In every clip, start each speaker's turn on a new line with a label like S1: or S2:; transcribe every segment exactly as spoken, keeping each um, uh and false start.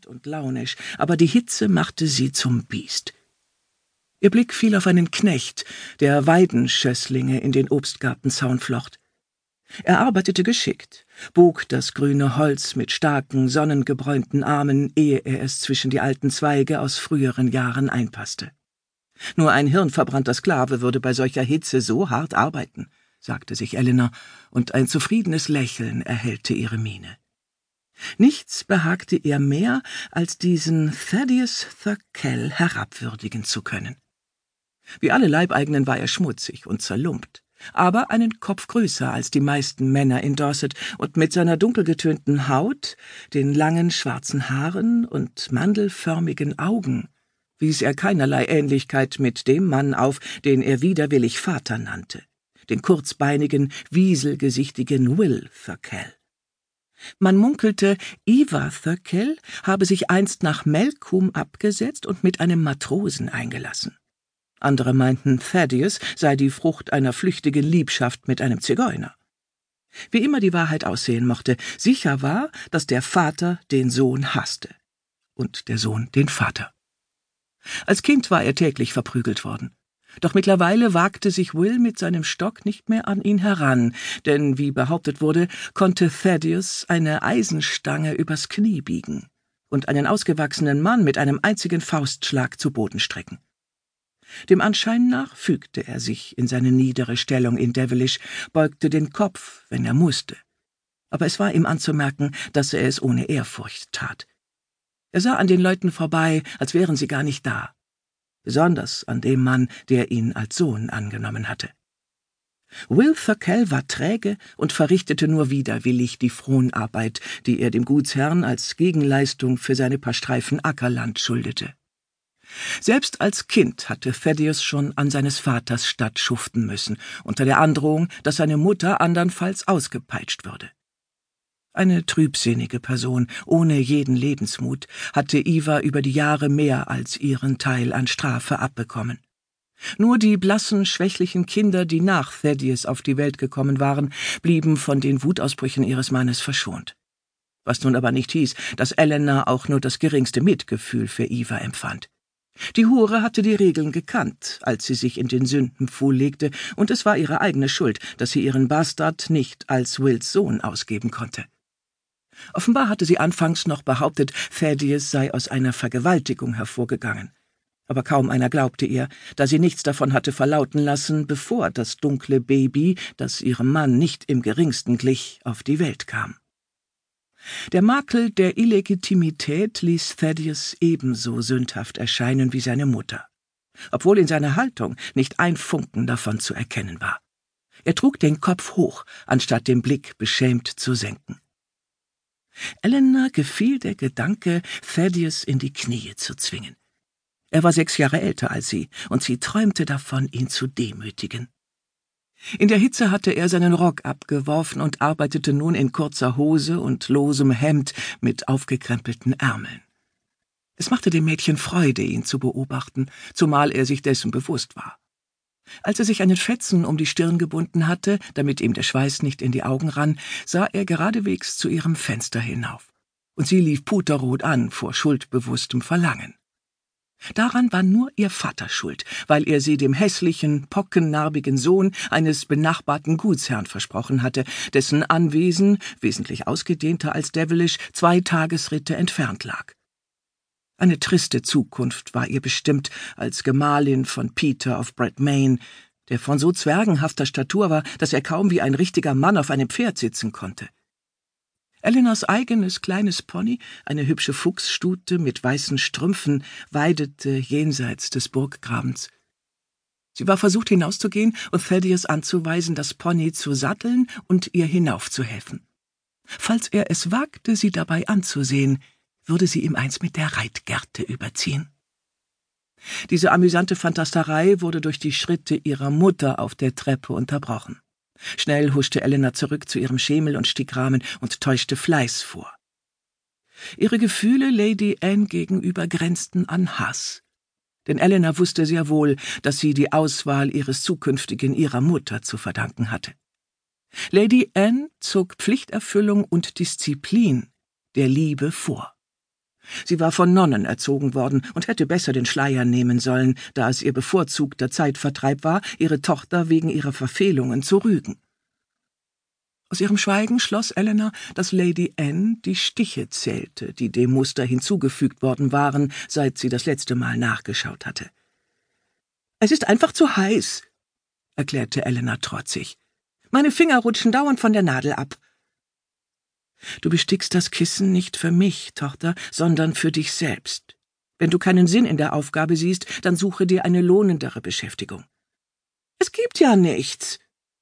S1: wütend und launisch, aber die Hitze machte sie zum Biest. Ihr Blick fiel auf einen Knecht, der Weidenschösslinge in den Obstgartenzaun flocht. Er arbeitete geschickt, bog das grüne Holz mit starken, sonnengebräunten Armen, ehe er es zwischen die alten Zweige aus früheren Jahren einpasste. »Nur ein hirnverbrannter Sklave würde bei solcher Hitze so hart arbeiten«, sagte sich Elinor, und ein zufriedenes Lächeln erhellte ihre Miene. Nichts behagte ihr mehr, als diesen Thaddeus Thirkell herabwürdigen zu können. Wie alle Leibeigenen war er schmutzig und zerlumpt, aber einen Kopf größer als die meisten Männer in Dorset und mit seiner dunkelgetönten Haut, den langen schwarzen Haaren und mandelförmigen Augen wies er keinerlei Ähnlichkeit mit dem Mann auf, den er widerwillig Vater nannte, den kurzbeinigen, wieselgesichtigen Will Thirkell. Man munkelte, Iva Thirkell habe sich einst nach Melkum abgesetzt und mit einem Matrosen eingelassen. Andere meinten, Thaddeus sei die Frucht einer flüchtigen Liebschaft mit einem Zigeuner. Wie immer die Wahrheit aussehen mochte, sicher war, dass der Vater den Sohn hasste und der Sohn den Vater. Als Kind war er täglich verprügelt worden. Doch mittlerweile wagte sich Will mit seinem Stock nicht mehr an ihn heran, denn, wie behauptet wurde, konnte Thaddeus eine Eisenstange übers Knie biegen und einen ausgewachsenen Mann mit einem einzigen Faustschlag zu Boden strecken. Dem Anschein nach fügte er sich in seine niedere Stellung in Devilish, beugte den Kopf, wenn er musste. Aber es war ihm anzumerken, dass er es ohne Ehrfurcht tat. Er sah an den Leuten vorbei, als wären sie gar nicht da. Besonders an dem Mann, der ihn als Sohn angenommen hatte. Will Thirkell war träge und verrichtete nur widerwillig die Fronarbeit, die er dem Gutsherrn als Gegenleistung für seine paar Streifen Ackerland schuldete. Selbst als Kind hatte Thaddeus schon an seines Vaters Statt schuften müssen, unter der Androhung, dass seine Mutter andernfalls ausgepeitscht würde. Eine trübsinnige Person, ohne jeden Lebensmut, hatte Iva über die Jahre mehr als ihren Teil an Strafe abbekommen. Nur die blassen, schwächlichen Kinder, die nach Thaddeus auf die Welt gekommen waren, blieben von den Wutausbrüchen ihres Mannes verschont. Was nun aber nicht hieß, dass Elinor auch nur das geringste Mitgefühl für Iva empfand. Die Hure hatte die Regeln gekannt, als sie sich in den Sündenpfuhl legte, und es war ihre eigene Schuld, dass sie ihren Bastard nicht als Wills Sohn ausgeben konnte. Offenbar hatte sie anfangs noch behauptet, Thaddeus sei aus einer Vergewaltigung hervorgegangen. Aber kaum einer glaubte ihr, da sie nichts davon hatte verlauten lassen, bevor das dunkle Baby, das ihrem Mann nicht im geringsten glich, auf die Welt kam. Der Makel der Illegitimität ließ Thaddeus ebenso sündhaft erscheinen wie seine Mutter, obwohl in seiner Haltung nicht ein Funken davon zu erkennen war. Er trug den Kopf hoch, anstatt den Blick beschämt zu senken. Elinor gefiel der Gedanke, Thaddeus in die Knie zu zwingen. Er war sechs Jahre älter als sie, und sie träumte davon, ihn zu demütigen. In der Hitze hatte er seinen Rock abgeworfen und arbeitete nun in kurzer Hose und losem Hemd mit aufgekrempelten Ärmeln. Es machte dem Mädchen Freude, ihn zu beobachten, zumal er sich dessen bewusst war. Als er sich einen Fetzen um die Stirn gebunden hatte, damit ihm der Schweiß nicht in die Augen rann, sah er geradewegs zu ihrem Fenster hinauf, und sie lief puterrot an vor schuldbewusstem Verlangen. Daran war nur ihr Vater schuld, weil er sie dem hässlichen, pockennarbigen Sohn eines benachbarten Gutsherrn versprochen hatte, dessen Anwesen, wesentlich ausgedehnter als Devilish, zwei Tagesritte entfernt lag. Eine triste Zukunft war ihr bestimmt als Gemahlin von Peter of Bradmain, der von so zwergenhafter Statur war, dass er kaum wie ein richtiger Mann auf einem Pferd sitzen konnte. Elinors eigenes kleines Pony, eine hübsche Fuchsstute mit weißen Strümpfen, weidete jenseits des Burggrabens. Sie war versucht hinauszugehen und Thaddeus anzuweisen, das Pony zu satteln und ihr hinaufzuhelfen. Falls er es wagte, sie dabei anzusehen, würde sie ihm eins mit der Reitgerte überziehen. Diese amüsante Fantasterei wurde durch die Schritte ihrer Mutter auf der Treppe unterbrochen. Schnell huschte Elinor zurück zu ihrem Schemel- und Stickrahmen und täuschte Fleiß vor. Ihre Gefühle Lady Anne gegenüber grenzten an Hass, denn Elinor wusste sehr wohl, dass sie die Auswahl ihres Zukünftigen ihrer Mutter zu verdanken hatte. Lady Anne zog Pflichterfüllung und Disziplin der Liebe vor. Sie war von Nonnen erzogen worden und hätte besser den Schleier nehmen sollen, da es ihr bevorzugter Zeitvertreib war, ihre Tochter wegen ihrer Verfehlungen zu rügen. Aus ihrem Schweigen schloss Elena, dass Lady Anne die Stiche zählte, die dem Muster hinzugefügt worden waren, seit sie das letzte Mal nachgeschaut hatte. »Es ist einfach zu heiß«, erklärte Elena trotzig. »Meine Finger rutschen dauernd von der Nadel ab.« »Du bestickst das Kissen nicht für mich, Tochter, sondern für dich selbst. Wenn du keinen Sinn in der Aufgabe siehst, dann suche dir eine lohnendere Beschäftigung.« »Es gibt ja nichts.«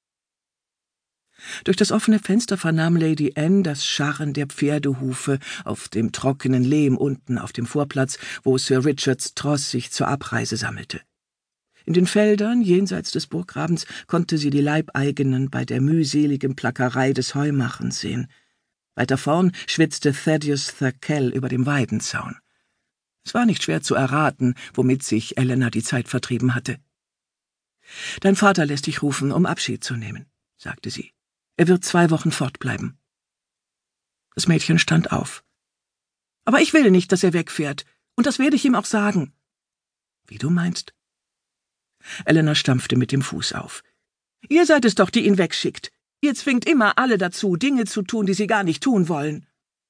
S1: Durch das offene Fenster vernahm Lady Anne das Scharren der Pferdehufe auf dem trockenen Lehm unten auf dem Vorplatz, wo Sir Richards Tross sich zur Abreise sammelte. In den Feldern jenseits des Burggrabens konnte sie die Leibeigenen bei der mühseligen Plackerei des Heumachens sehen. Weiter vorn schwitzte Thaddeus Thirkell über dem Weidenzaun. Es war nicht schwer zu erraten, womit sich Elena die Zeit vertrieben hatte. »Dein Vater lässt dich rufen, um Abschied zu nehmen«, sagte sie. »Er wird zwei Wochen fortbleiben.« Das Mädchen stand auf. »Aber ich will nicht, dass er wegfährt, und das werde ich ihm auch sagen.« »Wie du meinst.« Elena stampfte mit dem Fuß auf. »Ihr seid es doch, die ihn wegschickt. Ihr zwingt immer alle dazu, Dinge zu tun, die sie gar nicht tun wollen.«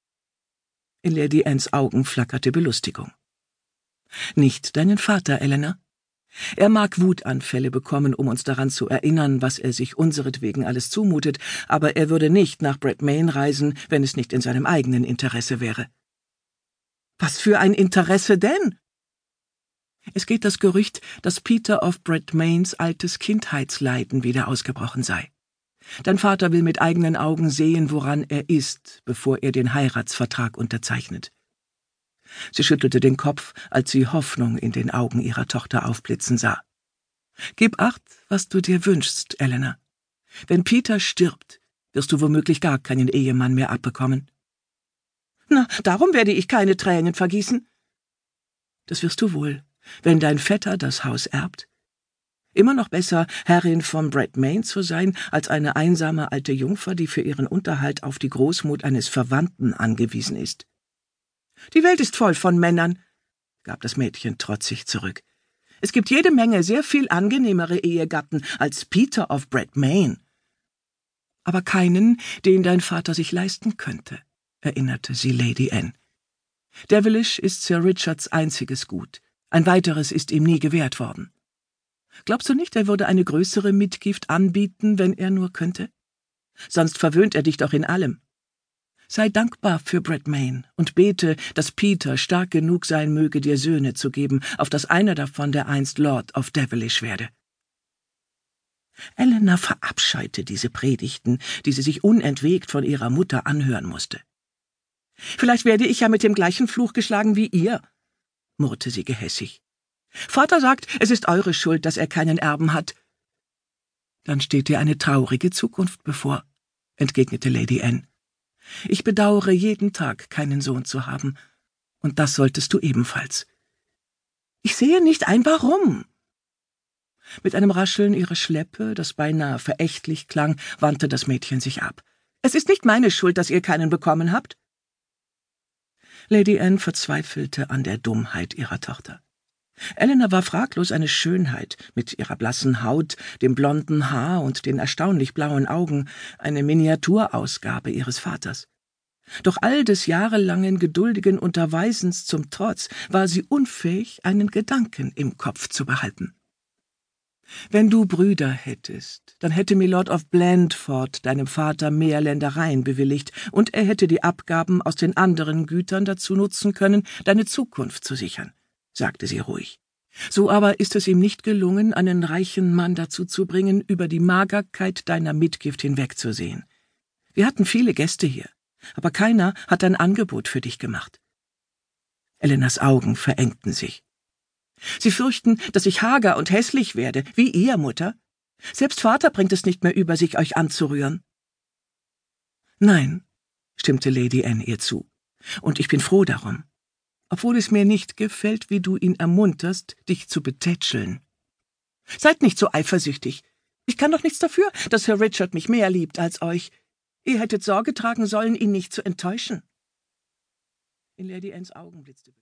S1: In Lady Annes Augen flackerte Belustigung. »Nicht deinen Vater, Elena. Er mag Wutanfälle bekommen, um uns daran zu erinnern, was er sich unseretwegen alles zumutet, aber er würde nicht nach Bradmain reisen, wenn es nicht in seinem eigenen Interesse wäre.« »Was für ein Interesse denn?« »Es geht das Gerücht, dass Peter of Bradmains altes Kindheitsleiden wieder ausgebrochen sei. Dein Vater will mit eigenen Augen sehen, woran er ist, bevor er den Heiratsvertrag unterzeichnet.« Sie schüttelte den Kopf, als sie Hoffnung in den Augen ihrer Tochter aufblitzen sah. »Gib acht, was du dir wünschst, Elena. Wenn Peter stirbt, wirst du womöglich gar keinen Ehemann mehr abbekommen.« »Na, darum werde ich keine Tränen vergießen.« »Das wirst du wohl, wenn dein Vetter das Haus erbt. Immer noch besser, Herrin von Bradmain zu sein, als eine einsame alte Jungfer, die für ihren Unterhalt auf die Großmut eines Verwandten angewiesen ist.« »Die Welt ist voll von Männern«, gab das Mädchen trotzig zurück. »Es gibt jede Menge sehr viel angenehmere Ehegatten als Peter of Bradmain.« »Aber keinen, den dein Vater sich leisten könnte«, erinnerte sie Lady Anne. »Devilish ist Sir Richards einziges Gut. Ein weiteres ist ihm nie gewährt worden. Glaubst du nicht, er würde eine größere Mitgift anbieten, wenn er nur könnte? Sonst verwöhnt er dich doch in allem. Sei dankbar für Bradmain und bete, dass Peter stark genug sein möge, dir Söhne zu geben, auf dass einer davon dereinst Lord of Devilish werde.« Elena verabscheute diese Predigten, die sie sich unentwegt von ihrer Mutter anhören musste. »Vielleicht werde ich ja mit dem gleichen Fluch geschlagen wie ihr«, murrte sie gehässig. »Vater sagt, es ist eure Schuld, dass er keinen Erben hat.« »Dann steht dir eine traurige Zukunft bevor«, entgegnete Lady Anne. »Ich bedauere jeden Tag, keinen Sohn zu haben, und das solltest du ebenfalls.« »Ich sehe nicht ein, warum.« Mit einem Rascheln ihrer Schleppe, das beinahe verächtlich klang, wandte das Mädchen sich ab. »Es ist nicht meine Schuld, dass ihr keinen bekommen habt.« Lady Anne verzweifelte an der Dummheit ihrer Tochter. Elena war fraglos eine Schönheit, mit ihrer blassen Haut, dem blonden Haar und den erstaunlich blauen Augen, eine Miniaturausgabe ihres Vaters. Doch all des jahrelangen geduldigen Unterweisens zum Trotz war sie unfähig, einen Gedanken im Kopf zu behalten. »Wenn du Brüder hättest, dann hätte Milord of Blandford deinem Vater mehr Ländereien bewilligt, und er hätte die Abgaben aus den anderen Gütern dazu nutzen können, deine Zukunft zu sichern«, sagte sie ruhig. »So aber ist es ihm nicht gelungen, einen reichen Mann dazu zu bringen, über die Magerkeit deiner Mitgift hinwegzusehen. Wir hatten viele Gäste hier, aber keiner hat ein Angebot für dich gemacht.« Elenas Augen verengten sich. »Sie fürchten, dass ich hager und hässlich werde, wie ihr, Mutter? Selbst Vater bringt es nicht mehr über sich, euch anzurühren.« »Nein«, stimmte Lady Anne ihr zu, »und ich bin froh darum, obwohl es mir nicht gefällt, wie du ihn ermunterst, dich zu betätscheln. Seid nicht so eifersüchtig. Ich kann doch nichts dafür, dass Sir Richard mich mehr liebt als euch. Ihr hättet Sorge tragen sollen, ihn nicht zu enttäuschen.« In Lady Annes Augen blitzte